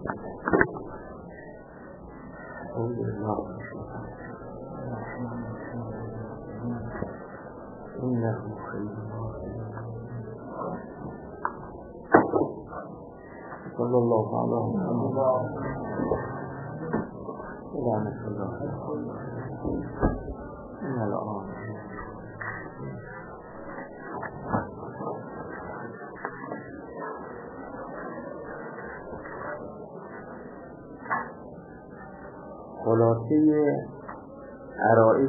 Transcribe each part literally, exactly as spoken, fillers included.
صلی الله علیه و سلم. رحمت الله. این الان خلاصه عرائض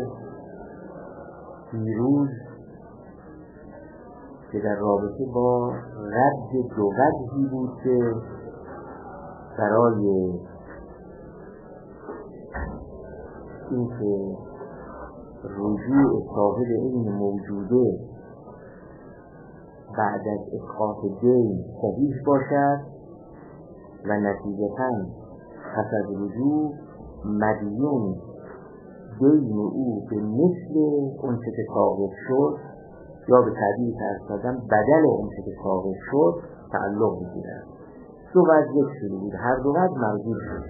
دیروز که در رابطه با رد دو وجهی بود که برای اینکه رجوع صاحب این موجوده بعد از اسقاط دین صحیح باشد و نتیجتاً پس از رجوع مدیون دین او به مثل اون چه که ثابت شد یا به تعبیر فرض بدل اون چه که ثابت شد تعلق بگیرد. دو وجه یک شده بود، هر دو وجه مرجوع شد.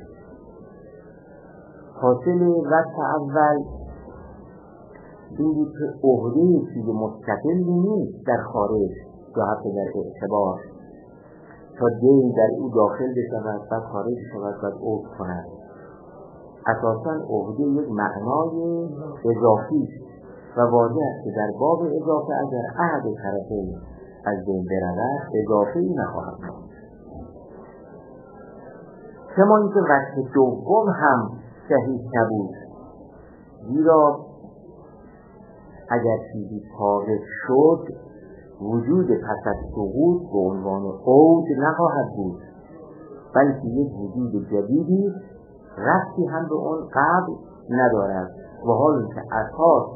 حاصل وجه اول این بود که عهده چیز مستقلی نیست در خارج یا حتی در اعتبار تا دین در او داخل بشود و خارج شود و عهد کند. اساساً عهده یک معنای اضافی و واضح است که در باب اضافه اگر احد طرفین از بین برود اضافه‌ای نخواهد بود. کما اینکه وجه دوم هم صحیح نبود، زیرا اگر چیزی ثابت شد وجود پس از سقوط به عنوان عود نخواهد بود، بلکه یک وجود جدیدی ربطی هم به اون قبل ندارد و حال که اساس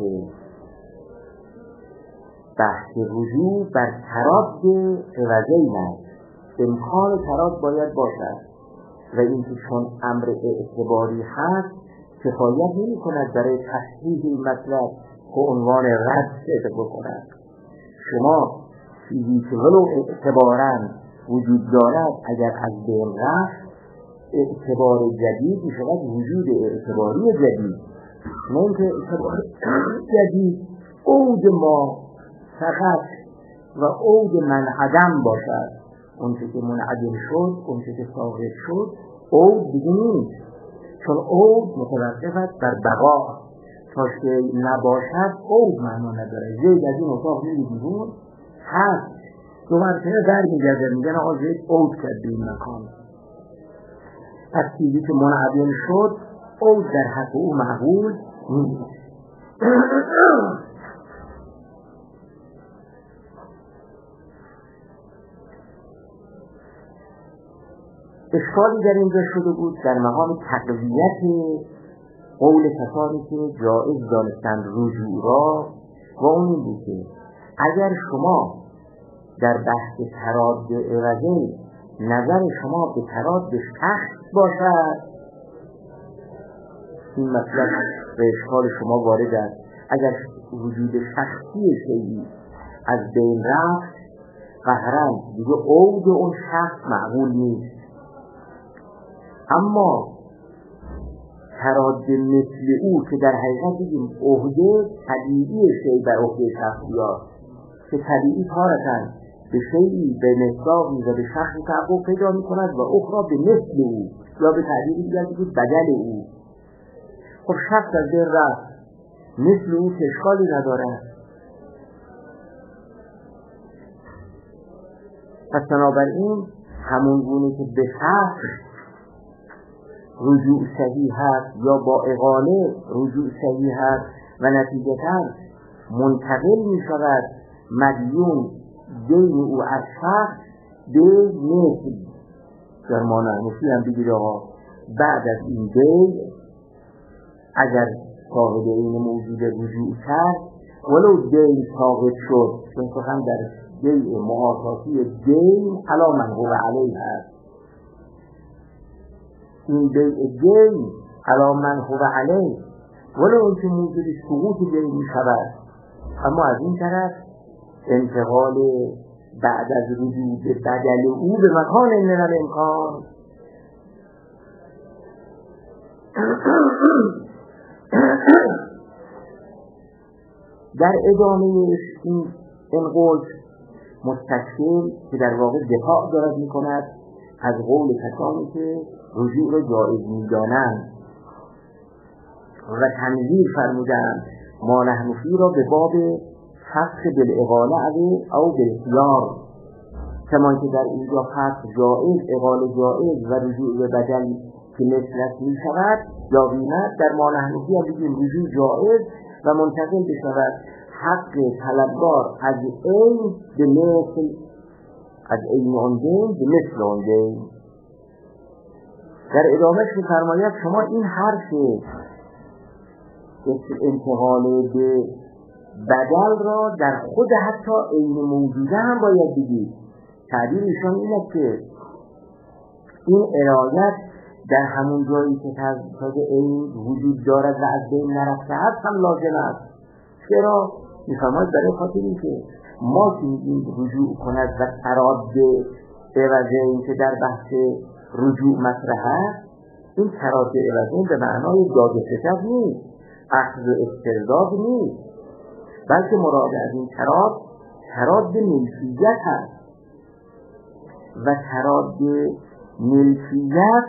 بحث رجوع بر تراد عوضین است. امکان تراد باید باشد و اینکه چون امر اعتباری هست کفایت نمی کند برای تصحیح این مطلب که عنوان رد اتفاق کند. شما چیزی که ولو اعتباراً وجود دارد اگر از بین رفت اعتبار جدید می شود وجود اعتباری جدید، نه اینکه اعتبار جدید عود ما فقط و عود منعدم باشد. اون چه که منعدم شد، اون چه که ثابت شد عود دیگه نیست، چون عود متوقف است بر بقا. تا که نباشد عود معنا نداره. زید از این اتاق میری بیرون هست دو مرتبه در میگرده میگن آقا زید عود کرد به این مکان. پس چیزی که منعدم شد عود در حق او معقول نیست. اشکالی در اینجا شده بود در مقام تقویت قول کسانی که جائز دانستند رجوع را و اون این بود که اگر شما در بحث تراد عوضین نظر شما به تراد شخص باشد، این مطلب به اشکال شما وارد است. اگر وجود شخصی شیئی از بین رفت قهرن دیگه عود اون شخص معقول نیست. اما تراد مثل او که در حقیقت دیگه عهده طبیعی شیئی بر عهده شخصیات که طبیعی تارتن به شیئی به مصداقی و به شخصی تعقب پیدا می کند و اخرى به مثل او یا به تعبیری دیگر بگید بدل او. خب شخص از بین رفت، مثل او که اشکالی ندارد. پس بنابراین همون گونه که به شخص رجوع صحیح هست یا با اقاله رجوع صحیح هست و نتیجتاً منتقل می شود مدیون دین او از شخص به مثل در مانع مثل هم بگید آقا بعد از این دین اگر صاحب این موجود رجوع کرد ولو دین ثابت شد، چون سخن در دین معاطاتی دین علا من هو علیه هست. این دین علا من هو علیه ولو اینکه موجود سقوط دین می شود، اما از این طرف انتقال بعد از رجوع به بدل او به مکان من الامکان در ادامه این این قول مستشکل که در واقع دفاع دارد می کند از قول کسانی که رجوع را جایز می دانند و تنظیر فرمودند ما نحن فی را به باب فسخ بالاقاله او بالاختیار، کما که در اینجا فسخ جایز، اقاله جایز و رجوع به بدل که مثلت می شود یا قیمت، در ما نحن فی را بگیم رجوع جایز و منتقل بشود حق طلبگار از این به مثل، از این اندین به مثل اندین. در ادامهش می‌فرماید شما این حرف انتقال به بدل را در خود حتی این موجوده هم باید بگید. تعبیر ایشان این است که این ارایت در همون جایی که تازه این وجود دارد و از بین نرفته هست هم لازم است. چرا؟ می‌فرماید برای خاطر این که ما که میگیم رجوع کند و تراد به عوضه این که در بحث رجوع مطرح است، این تراد به عوضه به معنای داد و ستد نیست، اخذ و استرداد نیست، بلکه مراد از این تراد تراد به ملکیت هست و تراد به ملکیت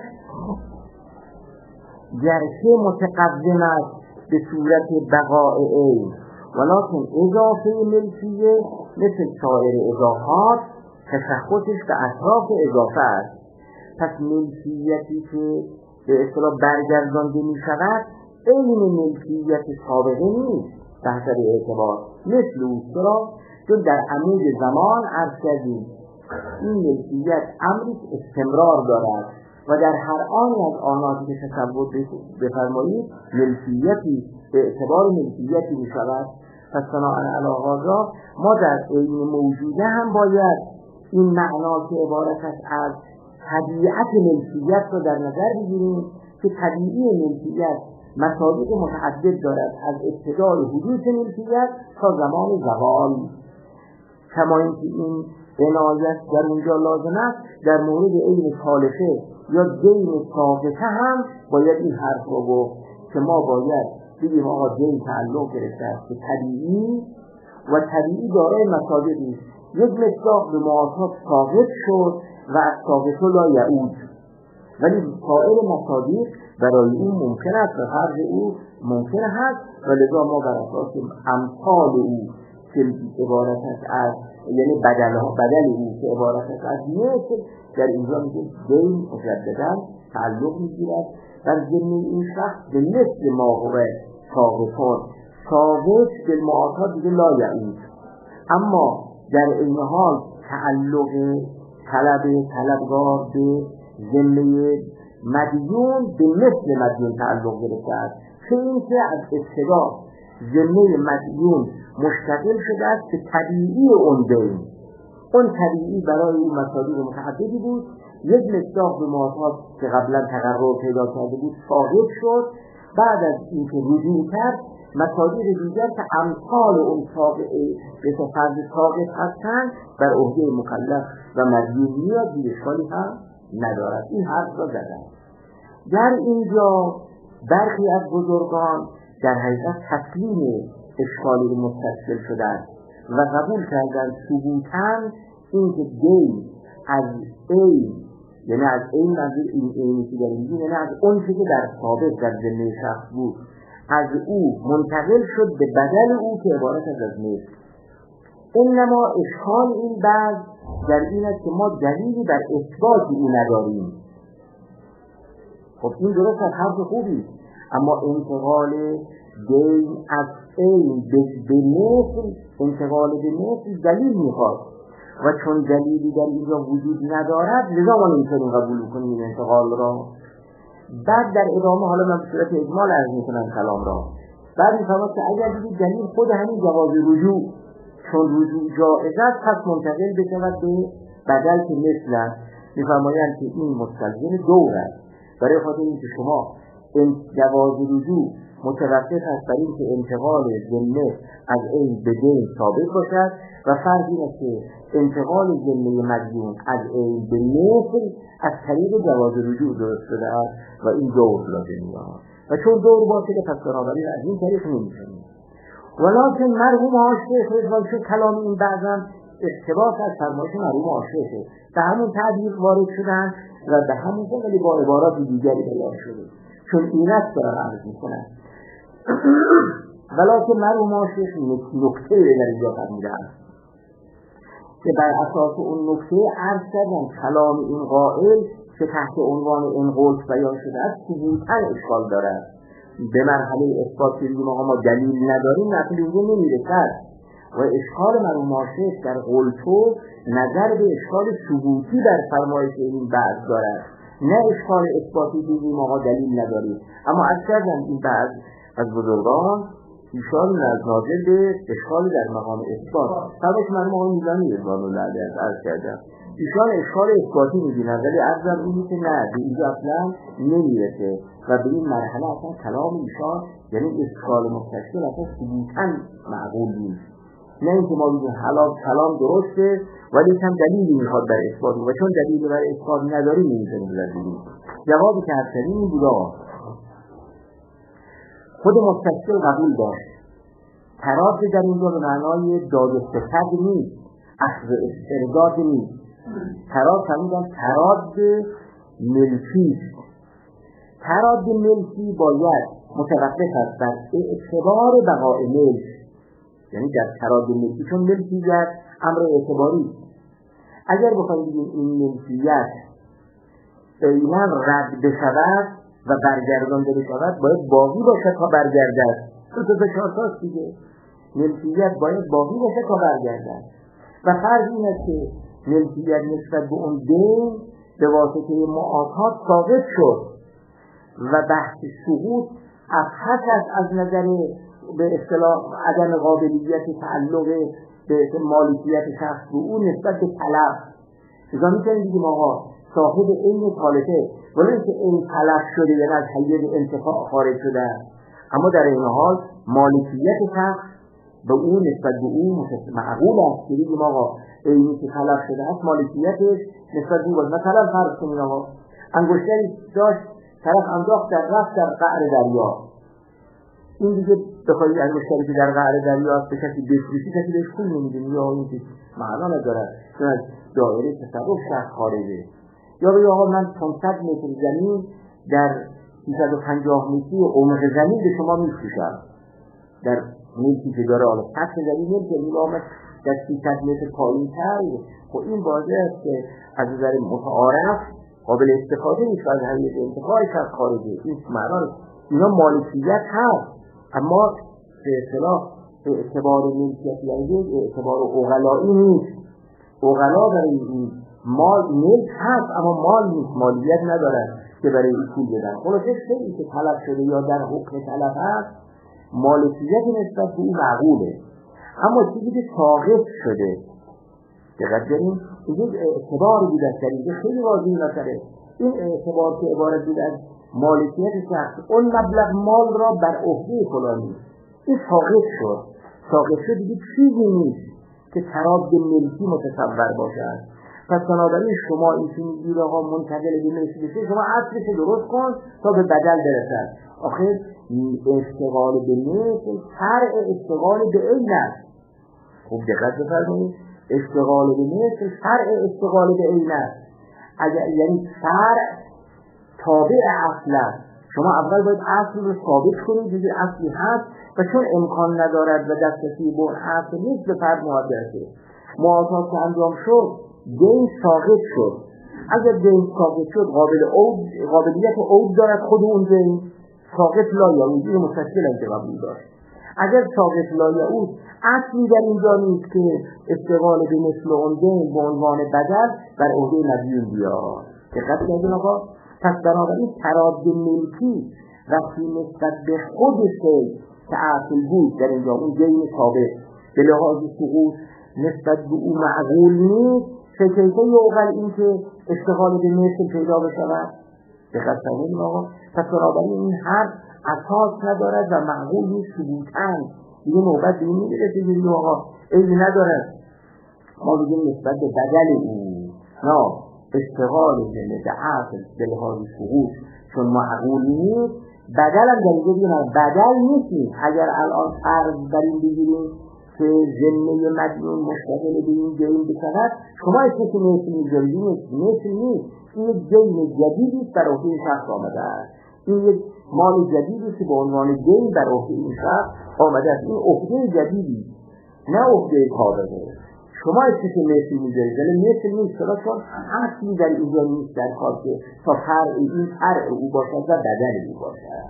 گرچه متقدم است به صورت بقاء این، ولکن اضافه ملکیه مثل سایر اضافات تشخصش به اطراف اضافه است. پس ملکیتی که به اصطلاح برگردانده می شود این ملکیت سابقه نیست به حسب اعتبار، مثل او چرا؟ چون در عمود زمان عرض کردیم این ملکیت امری استمرار دارد و در هر آن از آناتی که تصور بفرمایید ملکیتی به اعتبار ملکیتی می شود. پس بناء علی هذا ما در این موجوده هم باید این معنا که عبارت است از طبیعت ملکیت رو در نظر بگیریم که طبیعی ملکیت مصادیق متعدد دارد از ابتدای حدوث ملکیت تا زمان زوال، کما اینکه این عنایت در اونجا لازم است در مورد عین خالصه یا دین ثابته هم باید این حرف رو گفت که ما باید بگیم آقا دین تعلق گرفته است که طبیعی و طبیعی دارای مصادیقی است. یک مصداق به معاصات ثابت شد و از ثابت لا یعود، ولی سایر مصادیق برای اون ممکن است و فرض او ممکن هست و لذا ما بر اساس امثال او که عبارت است از یعنی بدل ها بدل او که عبارت است از مثل در اینجا میگه دین مجددا تعلق میگیرد در ضمن این شخص به مثل ما هو ثابتان ثابت به معاصات دیگه لا یعود، اما در این حال تعلق طلب طلبگار به ذمه مدیون به مثل مدیون تعلق گرفته است که این که از ابتدا ذمه مدیون مشتغل شده است به طبیعی اون دین، اون طبیعی برای این مصادیق متعددی بود، یک مصداق به معاصات که قبلا تقرر پیدا کرده بود ثابت شد، بعد از اینکه رجوع کرد مصادیق دیگر که امثال اون ثابته به فرض ثابت هستند بر عهده مکلف و مدیون میاد، دیگه اشکالی هم ندارد. این حرف را زدن. در اینجا برخی از بزرگان در حقیقت تسلیم اشکالی مستشکل شدند و قبول کردند ثبوتاً اینکه دین از این یعنی از این منظور این اینی که در اینجا یعنی از اون که در ثابت در ذمه شخص بود از او منتقل شد به بدل او که عبارت از مثل. انما اشکال این بعض در این است که ما دلیلی بر اثبات او نداریم. خب این درست از حرف خوبی، اما انتقال دین از این به مثل انتقال به مثل دلیل میخواد و چون دلیلی در اینجا وجود ندارد لذا ما نمیتونیم قبول کنیم این انتقال را. بعد در ادامه حالا من به صورت اجمال عرض میکنم کلام را. بعد میفهمد که اگر دیگه دلیل خود همین جواز رجوع چون رجوع جائز است پس منتقل بشود به بدل که مثل است. میفرمایند که این مستلزم دور است، برای خاطر اینکه شما جواز رجوع متوقف است بر این که انتقال ذمه از عین به دین ثابت باشد و فرض این است که انتقال ذمه مدیون از عین به مثل از طریق جواز رجوع درست شده است و این دور لازمی است و چون دور باشه پس بنابراین از این طریق نمی‌شود. ولکن مرحوم آشیخ رضوان شد کلام این بعضا اقتباس از فرمایش مرحوم آشیخه به همون تعبیر وارد شدن و به همون ولی با عبارات دیگری بیان شده چون اینت دارن عرض میکنن. ولکن مرحوم آشیخ نکته در اینجا فرمودن که بر اساس اون نکته عرض کردن کلام این قائل که تحت عنوان این قول بیان شده است ثبوتاً اشکال دارد. به مرحله اثبات که ما ما دلیل نداریم نقل اینجا نمیرسد و اشکال مرحوم آشیخ در قول تو نظر به اشکال ثبوتی در فرمایش این بعض دارد نه اشکال اثباتی دیگه ما دلیل نداریم. اما از کردن این بعض از بزرگان ایشان ناظر به اشکال در مقام اثبات سبش من مقام میزانی رضوان الله علیه از کردم ایشان اشکال اثباتی میبینن ولی عرضم اینی که نه به اینجا اصلا نمیرسه و به این مرحله اصلا کلام ایشان یعنی اشکال مستشکل اصلا ثبوتاً معقول نیست. نه اینکه ما بگیم حالا کلام درسته ولی کم دلیلی میخواد در اثبات و چون دلیلی بر اثبات نداری نمیتونیم بزنیم. جوابی که هر سرین این بودا خود مستشکل قبول داشت تراز در اینجا به معنای داد و ستد نیست اخذ استرداد نیست. تراز فرمودن تراز ملکی تراز ملکی باید متوقف است بر اعتبار بقای ملک یعنی در تراز ملکی چون ملکیت امر اعتباری اگر بخواهیم بگیم این ملکیت اینا رد بشود و برگردانده بشود باید باقی باشد تا برگردد. تو تو چهار تاست دیگه ملکیت باید باقی باشد تا برگردد و فرض این است که ملکیت نسبت به اون دین به واسطه معاکات ثابت شد و بحث سقوط ابحث است از نظر به اصطلاح عدم قابلیت تعلق به مالکیت شخص به اون نسبت به طلب. اذا میتونیم بگیم آقا صاحب این طالبه ولی اینکه این طلب شده یعنی از حیز انتفاع خارج شده اما در این حال مالکیت شخص به اون نسبت به اون معقول است که بگیم آقا اینی که طلب شده است مالکیتش نسبت به اون مثلا فرض کنیم آقا انگشتری داشت طرف انداخت در رفت در قعر دریا این دیگه بخواهی انگشتری که در قعر دریا است به کسی بفروشی کسی بهش پول نمیده یا این که معنا نداره چون از دایره تصرف شخص خارجه یا بگه آقا من پانصد متر زمین در سیصد و پنجاه متری عمق زمین به شما میفروشم در ملکی که داره حالا سطح زمین ملکی میگه در سیصد متر پایین تر خب این واضح است که از نظر متعارف قابل استفاده نیست از حیث انتفاعش از خارجه این معنا اینا مالکیت هست اما به اصطلاح اعتبار ملکیت یعنی اعتبار اوغلایی نیست. اوغلا برای این مال ملک هست اما مال نیست مالیت ندارد که برای این پول بدن. خلاصه شدی که طلب شده یا در حکم طلب هست مالکیت نسبت به این معقوله اما چیزی که ساقط شده دقیق داریم این اعتبار بود از در اینجا خیلی واضحی مسئله این اعتبار که عبارت بود از مالکیت شخص اون مبلغ مال را بر عهده فلانی این ساقط شد ساقط شد دیگه چیزی نیست که تراز ملکی متصور باشد. پس بنابراین شما این که میگید آقا منتقل به ملکی بشه شما اصلش درست کن تا به بدل برسد. آخر اشتغال به مثل فرع اشتغال به عین است. خوب دقت بفرمایید اشتغال به مثل فرع اشتغال به عین است. اگر یعنی فرع تابع اصل است شما اول باید اصل رو ثابت کنید دیگه اصلی هست و چون امکان ندارد و دسترسی به اون اصل نیست به فرد محدثه معاکات که انجام شد دین ساقط شد. اگر دین ساقط شد قابل عود قابلیت عود دارد خود اون دین ساقط لا یعود این مستشکل هم که قبول داشت. اگر ساقط لا یعود اصلی در اینجا نیست که استقال به مثل اون دین به عنوان بدل بر عهده مدیون بیاد. دقت کردین آقا پس بنابراین تراز ملکی وقتی نسبت به خودش که اصل بود در اینجا اون دین ثابت به لحاظ سقوط نسبت به اون معقول نیست. فکرته یوغل این که اشتغال به مثل پیدا بشود دقت کنید آقا. پس بنابراین این حرف اساس ندارد و معقول نیست ثبوتاً. دیگه نوبت به این میرسه بگیم آقا عیبی ندارد ما بگیم نسبت به بدل او نه اشتغال جنه به عقل دلهای سقوط چون معقول نیست. بدل هم در اینجا بگیم بدل نیست. اگر الان فرض بر این بگیریم که جنه مدیون مشتغل به این جین بشود شما اسمش نیست میذارید نیست نیست. این یک جین جدیدی است در عهده این شخص آمده است. این یک مال جدیدی که به عنوان جین در عهده این شخص آمده است. این عهده جدیدی نه عهده کابقه. شما اسمش نیست میذارید ولی نیست نیست چرا چون اصلی در اینجا نیست در کار که تا فرع این فرع او باشد و بدل او باشد.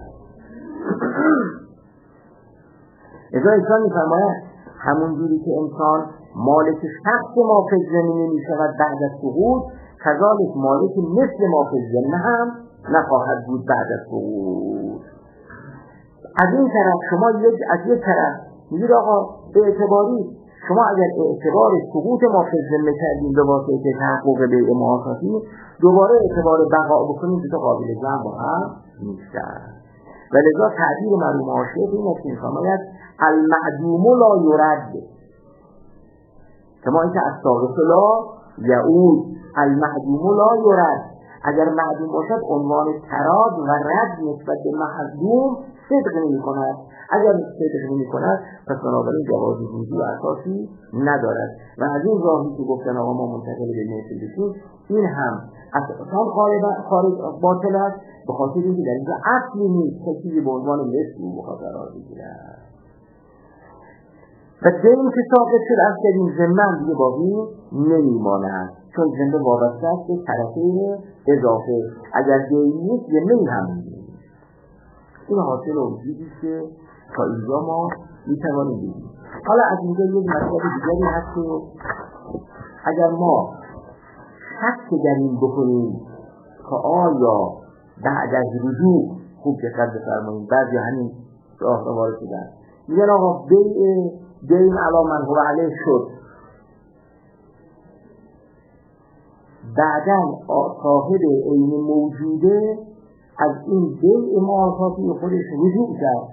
ازا انسان میفرماید همون جوری که انسان مالک شخص ما فی الزمینه می شود بعد از سقوط کذالک مالک مثل ما فی الزمینه هم نخواهد بود بعد از سقوط. از این طرف شما یک از یک طرف میگید آقا به اعتباری شما اگر اعتبار سقوط ما فی الزمینه کردیم به واسطه تحقق بیع معاصاتی دوباره اعتبار بقا بکنیم که قابل جمع با هم نیستن. ولذا تعبیر مرحوم عاشق این است که می‌فرماید المعدوم لا یرد کما اینکه الساقط لا یعود المعدوم لا یرد. اگر معدوم باشد عنوان تراد و رد نسبت به معدوم صدق نمی کند. اگر صدق نمی کند پس بنابراین جواز وجود اساسی ندارد و از این راهی که گفتن آقا ما منتقل به مثل بشیم این هم اصلا خارج باطل است به خاطر اینکه در اینجا اصلی نیست که چیزی به عنوان مثل او بخواد قرار بگیرد. و دین که ساقط شد از این ذمه دیگه باقی نمیماند چون ذمه وابسته است به طرفین اضافه. اگر دین نیست ذمه هم نیست. این حاصل وجودی که تا اینجا ما میتوانیم بگیم. حالا از اینجا یک مطلب دیگری هست که اگر ما شک در این بکنیم که آیا بعد از رجوع خوب دقت بفرمایید بعضی همین راه رو وارد شدن میگن آقا بیع دین علی من هو علیه شد بعداً صاحب عین موجوده از این بیع معاصاتی خودش رجوع کرد.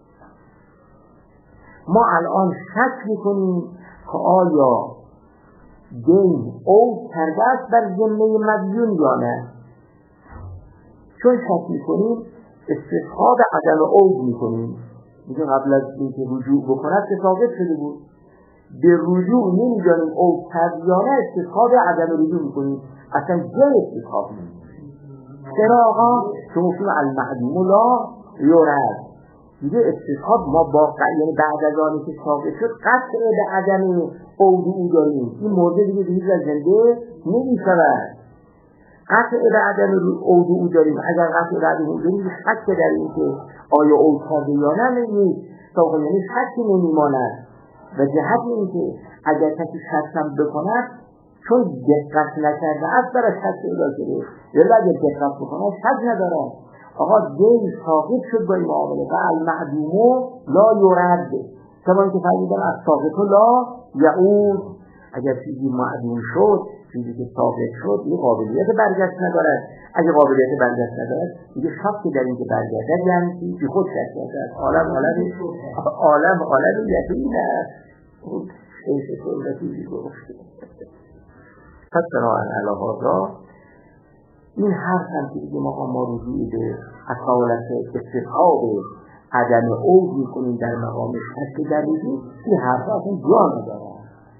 ما الان شک میکنیم که آیا دین عود کرده است بر ذمه مدیون یا نه. چون شک میکنیم استشهاد عدم عود میکنیم. میگه قبل از اینکه رجوع بکند که ثابت شده بود به رجوع نمیدانیم عود کرد یا نه استشهاد عدم رجوع میکنیم. اصلا جای استشهاد نمیکنیم. چرا آقا؟ چون گفتیم المعدوم لا یرد. دیگه استشهاد ما با یعنی بعد از آنی که ثابت شد قطع به عدم عود او داریم. این مورد دیگه دیگه از زنده نمیشود. قطع به عدم عود او داریم. اگر قطع به عدم او داریم شک در این که آیا عود کرده یا نه نیست. تا یعنی شکی نمیماند و جهت این که اگر کسی شکم بکند چون دقت نکرده است برای شک ایجاد شده یا اگر دقت بکند شک ندارد. آقا دین ثابت شد با این معامله و المعدوم لا یرد کما که فرمودن از ثابت لا یعود. اگر چیزی معدوم شد چیزی که ثابت شد این قابلیت برگشت ندارد. اگه قابلیت برگشت ندارد دیگه شک در این که برگشت یعنی که خود شک ندارد. عالم عالم عالم عالم یقین است. اون شیخ سلطی گفت پس بناهن علاها این حرف هم که دیگه ما ما رجوعی به اصالت استثاب عدم عود میکنیم در مقام شک در رجوع این حرف اصلا جا نداره.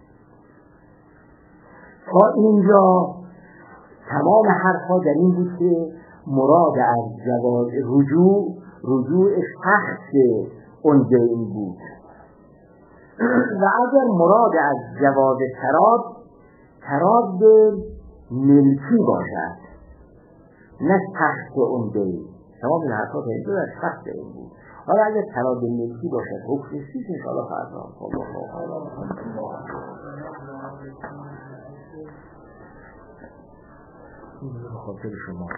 تا اینجا تمام حرفها در این بود که مراد از جواز رجوع رجوع شخص اون دین بود و اگر مراد از جواز تراد تراد ملکی باشد نه شخص اون دین. تمام این حرفها تا اینجا در شخص این بود. حالا اگر تراد ملکی باشد حکمش چیست انشاءالله فردا خاطر شما